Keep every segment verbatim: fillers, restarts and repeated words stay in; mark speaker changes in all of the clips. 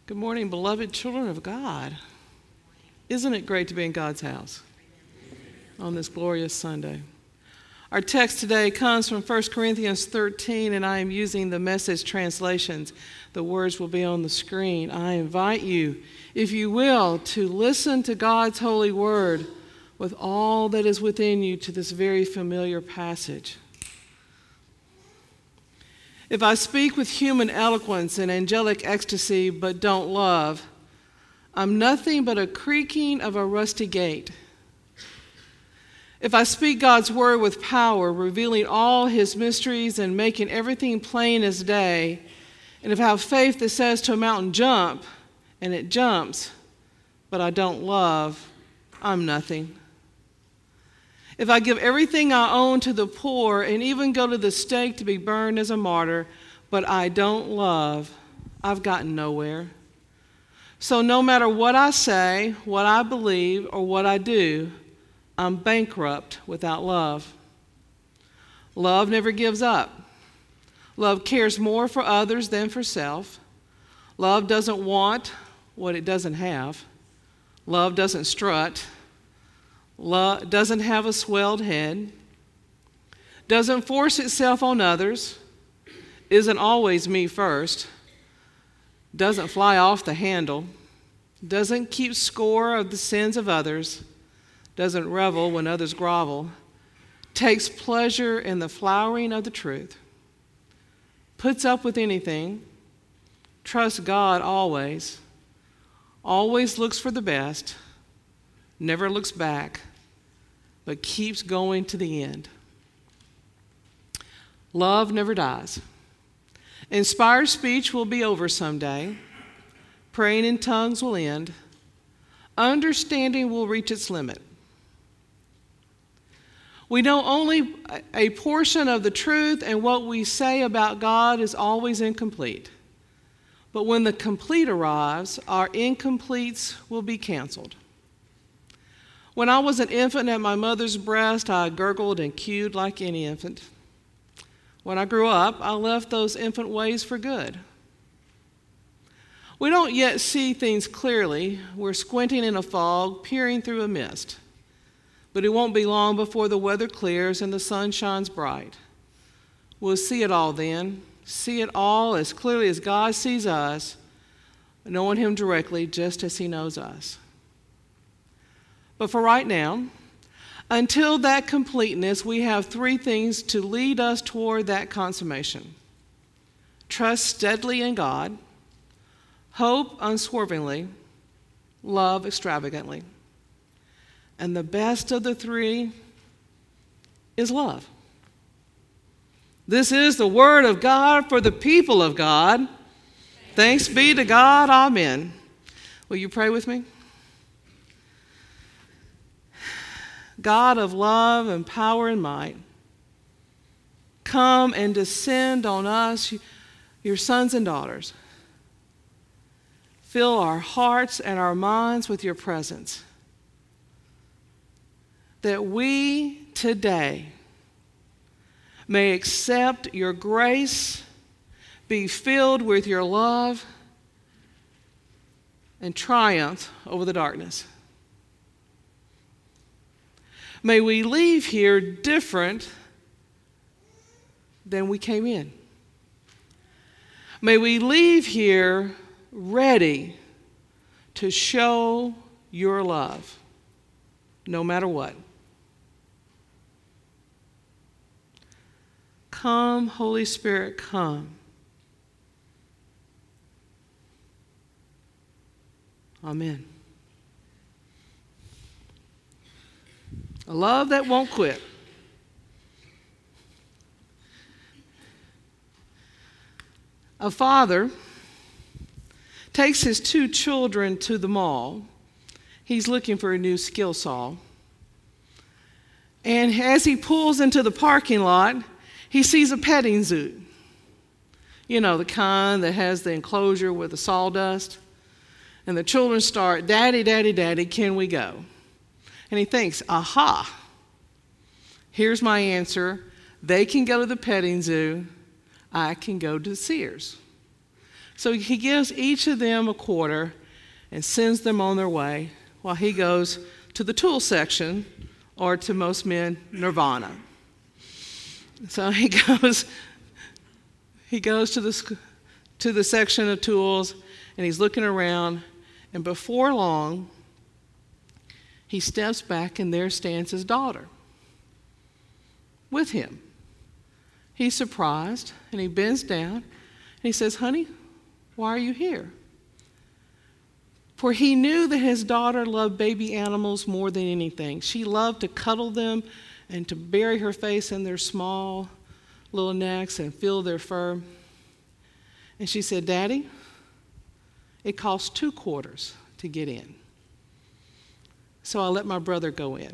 Speaker 1: Good morning, beloved children of God. Isn't it great to be in God's house on this glorious Sunday? Our text today comes from First Corinthians thirteen, and I am using the Message translations. The words will be on the screen. I invite you, if you will, to listen to God's holy word with all that is within you to this very familiar passage. If I speak with human eloquence and angelic ecstasy but don't love, I'm nothing but a creaking of a rusty gate. If I speak God's word with power, revealing all his mysteries and making everything plain as day, and if I have faith that says to a mountain, jump, and it jumps, but I don't love, I'm nothing. If I give everything I own to the poor and even go to the stake to be burned as a martyr, but I don't love, I've gotten nowhere. So no matter what I say, what I believe, or what I do, I'm bankrupt without love. Love never gives up. Love cares more for others than for self. Love doesn't want what it doesn't have. Love doesn't strut. Love doesn't have a swelled head, doesn't force itself on others, isn't always me first, doesn't fly off the handle, doesn't keep score of the sins of others, doesn't revel when others grovel, takes pleasure in the flowering of the truth, puts up with anything, trusts God always, always looks for the best, never looks back, but keeps going to the end. Love never dies. Inspired speech will be over someday. Praying in tongues will end. Understanding will reach its limit. We know only a portion of the truth, and what we say about God is always incomplete. But when the complete arrives, our incompletes will be canceled. When I was an infant at my mother's breast, I gurgled and cooed like any infant. When I grew up, I left those infant ways for good. We don't yet see things clearly. We're squinting in a fog, peering through a mist. But it won't be long before the weather clears and the sun shines bright. We'll see it all then, see it all as clearly as God sees us, knowing him directly just as he knows us. But for right now, until that completeness, we have three things to lead us toward that consummation. Trust steadily in God, hope unswervingly, love extravagantly. And the best of the three is love. This is the word of God for the people of God. Thanks be to God. Amen. Will you pray with me? God of love and power and might, come and descend on us, your sons and daughters. Fill our hearts and our minds with your presence, that we today may accept your grace, be filled with your love, and triumph over the darkness. May we leave here different than we came in. May we leave here ready to show your love, no matter what. Come, Holy Spirit, come. Amen. A love that won't quit. A father takes his two children to the mall. He's looking for a new skill saw. And as he pulls into the parking lot, he sees a petting zoo. You know, the kind that has the enclosure with the sawdust. And the children start, "Daddy, Daddy, Daddy, can we go?" And he thinks, aha, here's my answer. They can go to the petting zoo. I can go to Sears. So he gives each of them a quarter and sends them on their way while he goes to the tool section, or to most men, Nirvana. So he goes, he goes to the, to the section of tools, and he's looking around, and before long, he steps back, and there stands his daughter with him. He's surprised, and he bends down, and he says, "Honey, why are you here?" For he knew that his daughter loved baby animals more than anything. She loved to cuddle them and to bury her face in their small little necks and feel their fur. And she said, "Daddy, it costs two quarters to get in. So I let my brother go in."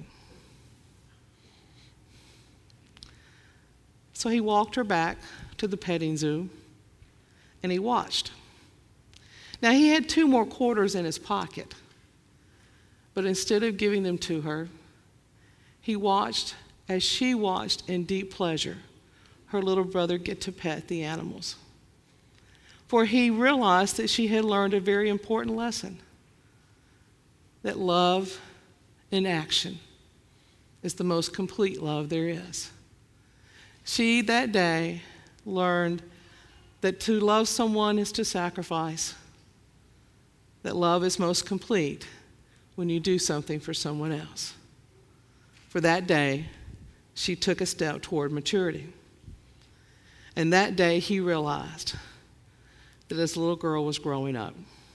Speaker 1: So he walked her back to the petting zoo, and he watched. Now, he had two more quarters in his pocket, but instead of giving them to her, he watched as she watched in deep pleasure her little brother get to pet the animals. For he realized that she had learned a very important lesson, that love in action is the most complete love there is. She, that day, learned that to love someone is to sacrifice, that love is most complete when you do something for someone else. For that day, she took a step toward maturity. And that day, he realized that his little girl was growing up.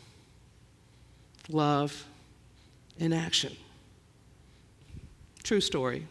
Speaker 1: Love in action. True story.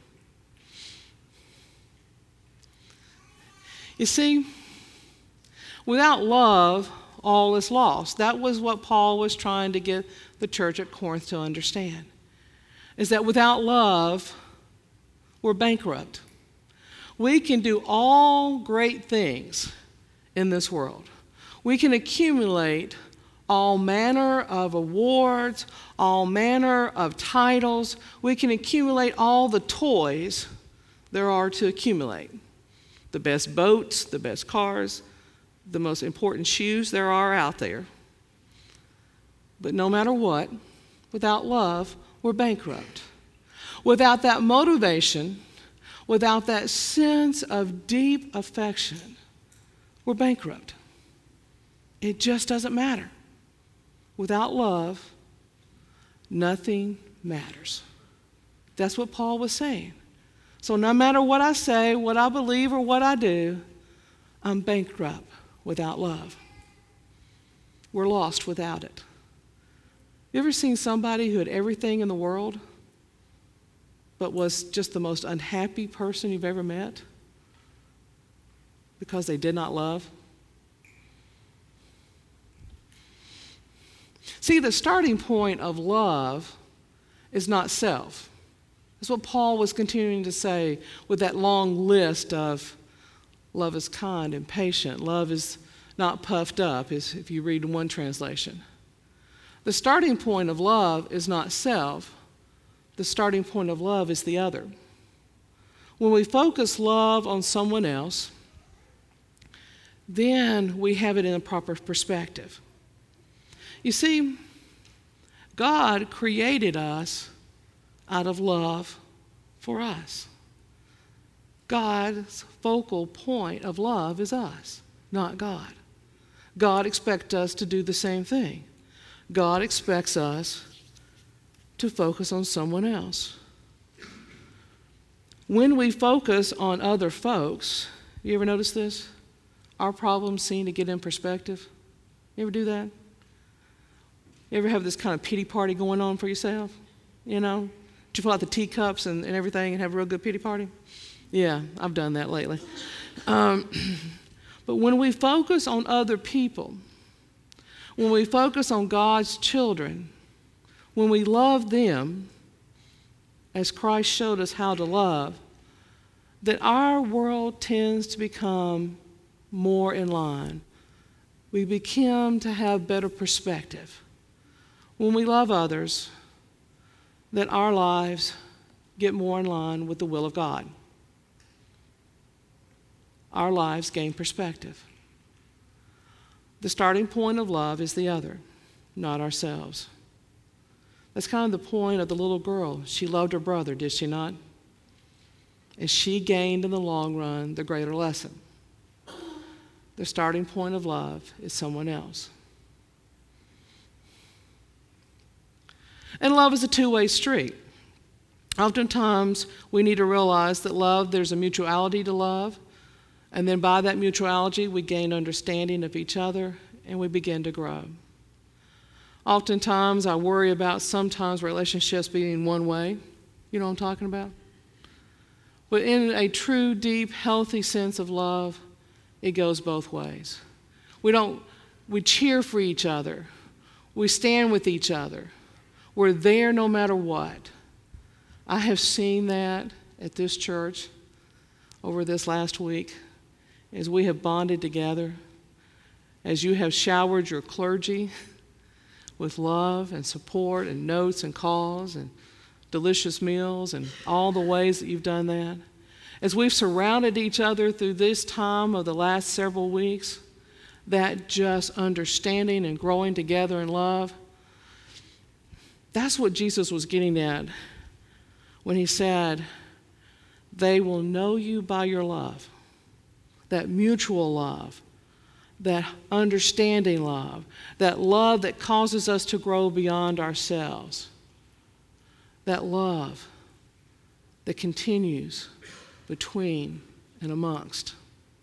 Speaker 1: You see, without love, all is lost. That was what Paul was trying to get the church at Corinth to understand, is that without love, we're bankrupt. We can do all great things in this world. We can accumulate all manner of awards, all manner of titles. We can accumulate all the toys there are to accumulate. The best boats, the best cars, the most important shoes there are out there. But no matter what, without love, we're bankrupt. Without that motivation, without that sense of deep affection, we're bankrupt. It just doesn't matter. Without love, nothing matters. That's what Paul was saying. So no matter what I say, what I believe, or what I do, I'm bankrupt without love. We're lost without it. You ever seen somebody who had everything in the world but was just the most unhappy person you've ever met because they did not love? See, the starting point of love is not self. That's what Paul was continuing to say with that long list of love is kind and patient. Love is not puffed up, is if you read one translation. The starting point of love is not self. The starting point of love is the other. When we focus love on someone else, then we have it in a proper perspective. You see, God created us out of love for us. God's focal point of love is us, not God. God expects us to do the same thing. God expects us to focus on someone else. When we focus on other folks, you ever notice this? Our problems seem to get in perspective. You ever do that? You ever have this kind of pity party going on for yourself? You know? Did you pull out the teacups and, and everything and have a real good pity party? Yeah, I've done that lately. Um, but when we focus on other people, when we focus on God's children, when we love them as Christ showed us how to love, that our world tends to become more in line. We begin to have better perspective. When we love others, that our lives get more in line with the will of God. Our lives gain perspective. The starting point of love is the other, not ourselves. That's kind of the point of the little girl. She loved her brother, did she not? And she gained in the long run the greater lesson. The starting point of love is someone else. And love is a two-way street. Oftentimes, we need to realize that love, there's a mutuality to love, and then by that mutuality, we gain understanding of each other, and we begin to grow. Oftentimes, I worry about sometimes relationships being one way. You know what I'm talking about? But in a true, deep, healthy sense of love, it goes both ways. We don't, we cheer for each other. We stand with each other. We're there no matter what. I have seen that at this church over this last week as we have bonded together, as you have showered your clergy with love and support and notes and calls and delicious meals and all the ways that you've done that. As we've surrounded each other through this time of the last several weeks, that just understanding and growing together in love, that's what Jesus was getting at when he said, they will know you by your love, that mutual love, that understanding love, that love that causes us to grow beyond ourselves, that love that continues between and amongst.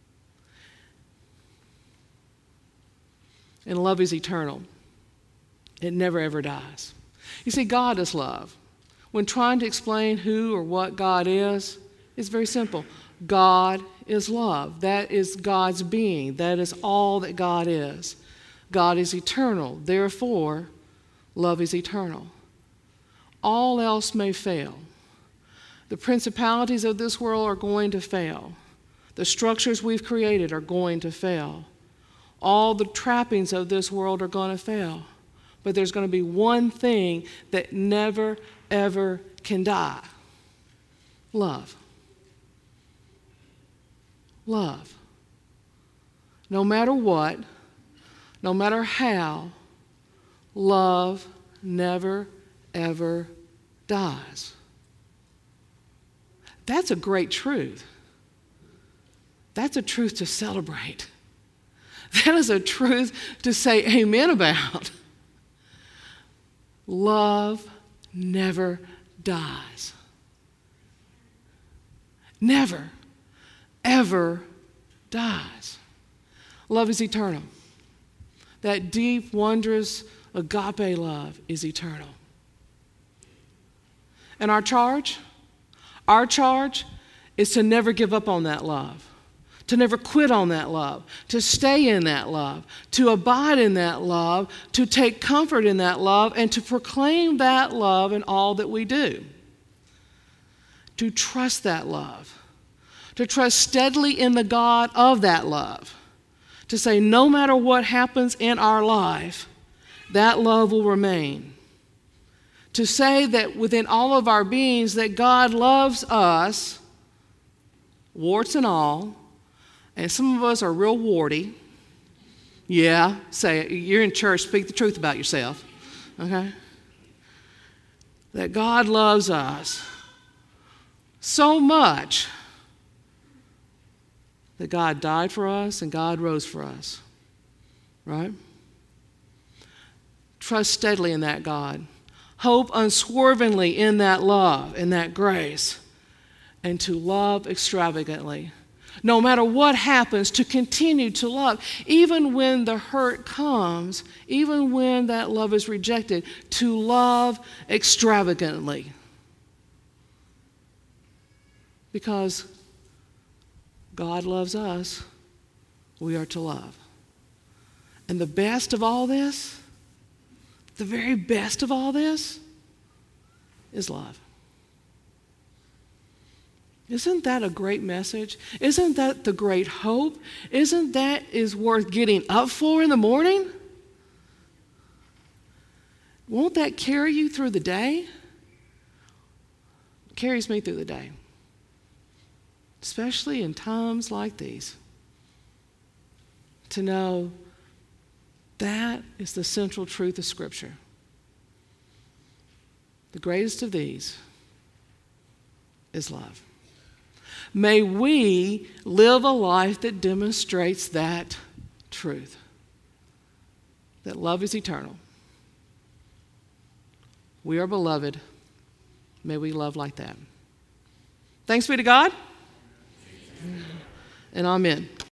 Speaker 1: And love is eternal. It never, ever dies. You see, God is love. When trying to explain who or what God is, it's very simple. God is love. That is God's being. That is all that God is. God is eternal. Therefore, love is eternal. All else may fail. The principalities of this world are going to fail. The structures we've created are going to fail. All the trappings of this world are going to fail. But there's going to be one thing that never, ever can die. Love. Love. No matter what, no matter how, love never, ever dies. That's a great truth. That's a truth to celebrate. That is a truth to say amen about. Love never dies. Never, ever dies. Love is eternal. That deep, wondrous, agape love is eternal. And our charge? Our charge is to never give up on that love, to never quit on that love, to stay in that love, to abide in that love, to take comfort in that love, and to proclaim that love in all that we do. To trust that love, to trust steadily in the God of that love, to say no matter what happens in our life, that love will remain. To say that within all of our beings that God loves us, warts and all, and some of us are real warty. Yeah, say it. You're in church, speak the truth about yourself. Okay? That God loves us so much that God died for us and God rose for us. Right? Trust steadily in that God. Hope unswervingly in that love, in that grace, and to love extravagantly. No matter what happens, to continue to love, even when the hurt comes, even when that love is rejected, to love extravagantly. Because God loves us, we are to love. And the best of all this, the very best of all this, is love. Isn't that a great message? Isn't that the great hope? Isn't that is worth getting up for in the morning? Won't that carry you through the day? It carries me through the day, especially in times like these. To know That is the central truth of Scripture. The greatest of these is love. May we live a life that demonstrates that truth, that love is eternal. We are beloved. May we love like that. Thanks be to God, and amen.